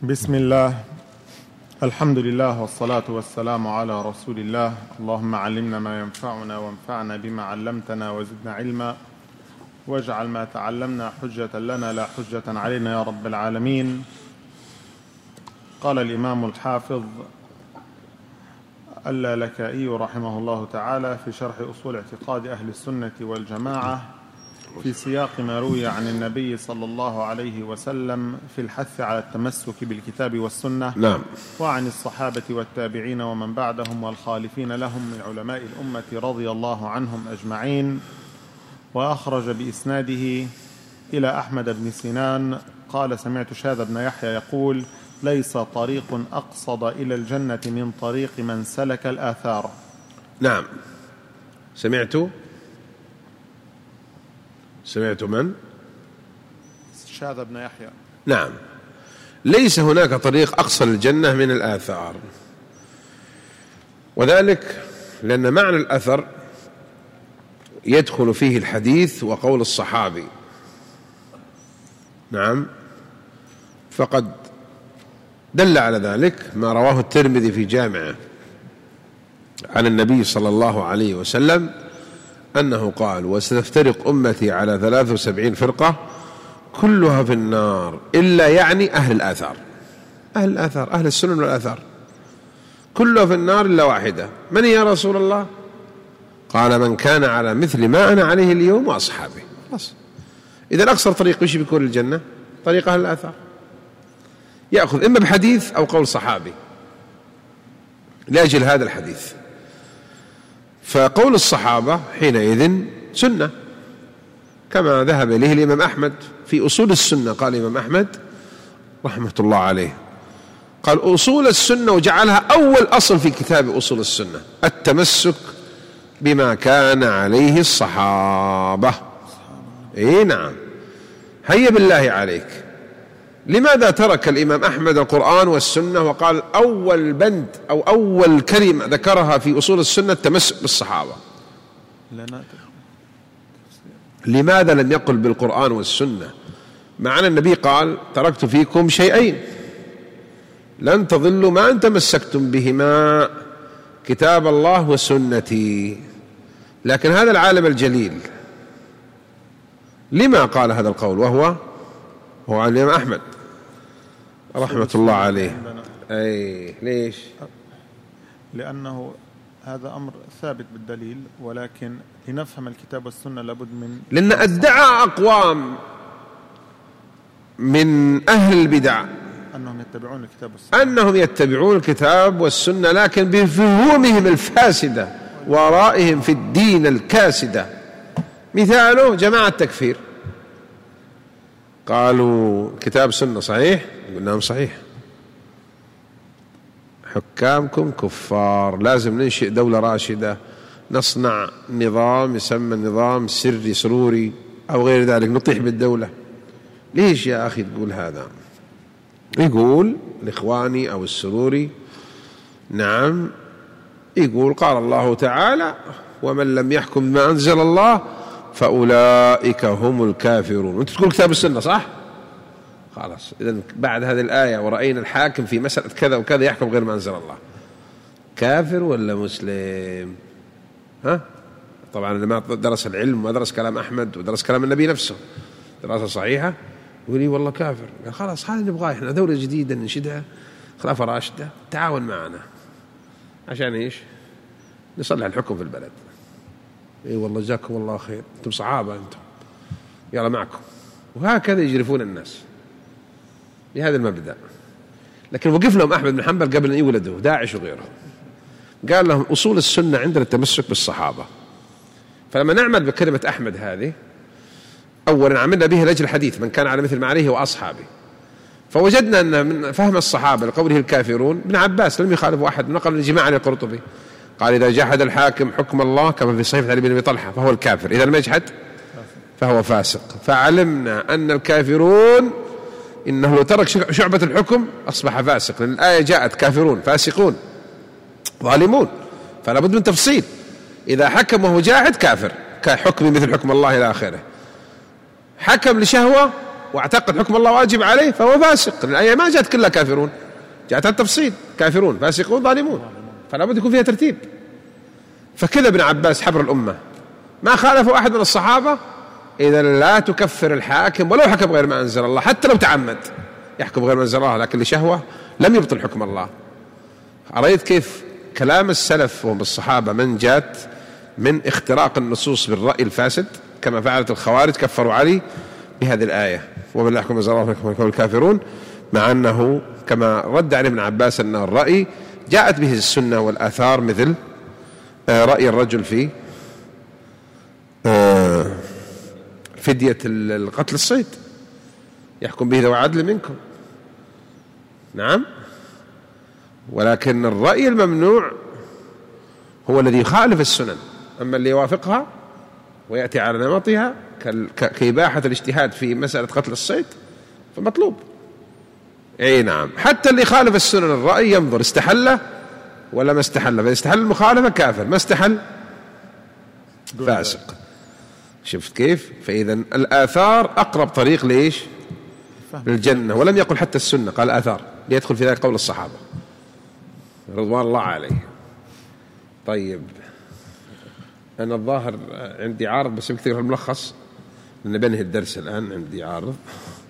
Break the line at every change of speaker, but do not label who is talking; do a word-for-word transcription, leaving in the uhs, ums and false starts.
بسم الله، الحمد لله والصلاة والسلام على رسول الله. اللهم علمنا ما ينفعنا وانفعنا بما علمتنا وزدنا علما، واجعل ما تعلمنا حجة لنا لا حجة علينا يا رب العالمين. قال الإمام الحافظ اللالكائي رحمه الله تعالى في شرح أصول اعتقاد أهل السنة والجماعة في سياق ما روي عن النبي صلى الله عليه وسلم في الحث على التمسك بالكتاب والسنة،
نعم.
وعن الصحابة والتابعين ومن بعدهم والخالفين لهم من علماء الأمة رضي الله عنهم أجمعين. وأخرج بإسناده إلى أحمد بن سنان قال: سمعت شاذ بن يحيى يقول: ليس طريق أقصد إلى الجنة من طريق من سلك الآثار.
نعم. سمعت سمعت من؟
شاذ بن يحيى.
نعم. ليس هناك طريق أقصى للجنة من الآثار، وذلك لأن معنى الأثر يدخل فيه الحديث وقول الصحابي. نعم. فقد دل على ذلك ما رواه الترمذي في جامعه عن النبي صلى الله عليه وسلم أنه قال: وستفترق أمتي على ثلاث وسبعين فرقة كلها في النار إلا يعني أهل الآثار. أهل الآثار، أهل السنن والآثار، كلها في النار إلا واحدة. من يا رسول الله؟ قال: من كان على مثل ما أنا عليه اليوم وأصحابي. خلاص. إذا أقصر طريق وش بيكون الجنة؟ طريق أهل الآثار، يأخذ إما بحديث أو قول صحابي لأجل هذا الحديث. فقول الصحابة حينئذ سنة، كما ذهب إليه الإمام أحمد في أصول السنة. قال الإمام أحمد رحمة الله عليه، قال: أصول السنة، وجعلها أول أصل في كتاب أصول السنة: التمسك بما كان عليه الصحابة. إيه نعم. هيا بالله عليك، لماذا ترك الإمام أحمد القرآن والسنة وقال أول بند أو أول كلمة ذكرها في أصول السنة التمسك بالصحابة؟ لماذا لم يقل بالقرآن والسنة، مع أن النبي قال: تركت فيكم شيئين لن تضلوا ما أن تمسكتم بهما، كتاب الله وسنتي. لكن هذا العالم الجليل لما قال هذا القول وهو هو عن الإمام أحمد رحمة الله عليه؟ أي ليش؟
لأنه هذا أمر ثابت بالدليل، ولكن لنفهم الكتاب والسنة لابد من
لأن ادعى أقوام من أهل البدع
أنهم يتبعون الكتاب والسنة
أنهم يتبعون الكتاب والسنة لكن بفهومهم الفاسدة ورائهم في الدين الكاسدة. مثاله جماعة التكفير، قالوا كتاب سنة صحيح، قلنا لهم صحيح، حكامكم كفار، لازم ننشئ دولة راشدة، نصنع نظام يسمى نظام سري سروري أو غير ذلك، نطيح بالدولة. ليش يا أخي تقول هذا؟ يقول الإخواني أو السروري نعم، يقول قال الله تعالى: ومن لم يحكم بما أنزل الله فأولئك هم الكافرون. وانت تقول كتاب السنة صح؟ خلاص، إذن بعد هذه الآية ورأينا الحاكم في مسألة كذا وكذا يحكم غير ما أنزل الله، كافر ولا مسلم؟ ها؟ طبعا اللي ما درس العلم وما درس كلام أحمد ودرس كلام النبي نفسه دراسة صحيحة يقول لي والله كافر. خلاص، هذا نبغاه احنا، دولة جديدة ننشدها، خلافة راشدة، تعاون معنا عشان ايش؟ نصلح الحكم في البلد. اي والله جزاكم الله خير، انتم صحابة انتم، يلا معكم. وهكذا يجرفون الناس بهذا المبدأ. لكن وقف لهم أحمد بن حنبل قبل أن يولدوا داعش وغيره، قال لهم: أصول السنة عندنا التمسك بالصحابة. فلما نعمل بكلمة أحمد هذه، أولا عملنا به لأجل الحديث: من كان على مثل ما عليه وأصحابه. فوجدنا أن من فهم الصحابة لقوله الكافرون، ابن عباس لم يخالفوا أحد، نقل الجماعة عن القرطبي قال: إذا جحد الحاكم حكم الله كما في صحيفة علي بن أبي طلحة فهو الكافر، إذا لم يجحد فهو فاسق. فعلمنا أن الكافرون إنه لو ترك شعبة الحكم أصبح فاسق، لأن الآية جاءت كافرون فاسقون ظالمون، فلا بد من تفصيل. إذا حكم وهو جاحد كافر كحكم مثل حكم الله إلى آخره، حكم لشهوة واعتقد حكم الله واجب عليه فهو فاسق. الآية ما جاءت كلها كافرون، جاءت التفصيل: كافرون، فاسقون، ظالمون، فلا بد يكون فيها ترتيب. فكذا ابن عباس حبر الأمة، ما خالفوا أحد من الصحابة. إذا لا تكفر الحاكم ولو حكم غير ما أنزل الله، حتى لو تعمد يحكم غير ما أنزل الله لكن لشهوة لم يبطل حكم الله. رأيت كيف كلام السلف وهم الصحابة من جات من اختراق النصوص بالرأي الفاسد، كما فعلت الخوارج، كفروا علي بهذه الآية: ومن لا يحكم أنزل الله فهم الكافرون، مع أنه كما رد عليه ابن عباس أن الرأي جاءت به السنة والآثار، مثل رأي الرجل في فدية القتل الصيد، يحكم به ذو عدل منكم. نعم، ولكن الرأي الممنوع هو الذي يخالف السنن، أما اللي يوافقها ويأتي على نمطها كإباحة الاجتهاد في مسألة قتل الصيد فمطلوب. أي نعم، حتى اللي يخالف السنن الرأي ينظر استحل ولا ما استحل، فإذا استحل المخالفة كافر، ما استحل فاسق. شفت كيف؟ فإذا الآثار أقرب طريق ليش؟ للجنة. ولم يقل حتى السنة، قال آثار، ليدخل في ذلك قول الصحابة رضوان الله عليه. طيب، أنا الظاهر عندي عارض بس بكثير الملخص، لأن بنهي الدرس الآن، عندي عارض.